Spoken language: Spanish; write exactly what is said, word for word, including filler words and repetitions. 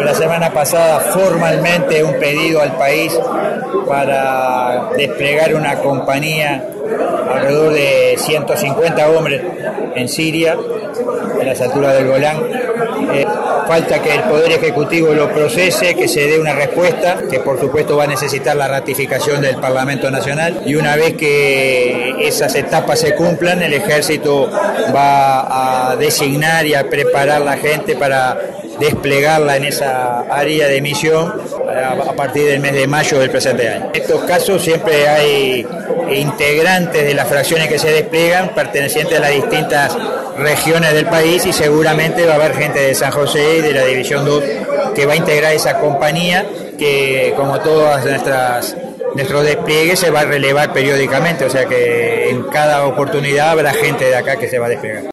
la semana pasada formalmente un pedido al país para desplegar una compañía alrededor de ciento cincuenta hombres en Siria, en las alturas del Golán. Eh, falta que el Poder Ejecutivo lo procese, que se dé una respuesta, que por supuesto va a necesitar la ratificación del Parlamento Nacional, y una vez que esas etapas se cumplan, el Ejército va a designar y a preparar la gente para desplegarla en esa área de misión a partir del mes de mayo del presente año. En estos casos siempre hay integrantes de las fracciones que se despliegan pertenecientes a las distintas regiones del país, y seguramente va a haber gente de San José y de la División dos que va a integrar esa compañía, que como todas nuestras nuestro despliegue se va a relevar periódicamente, o sea que en cada oportunidad habrá gente de acá que se va a desplegar.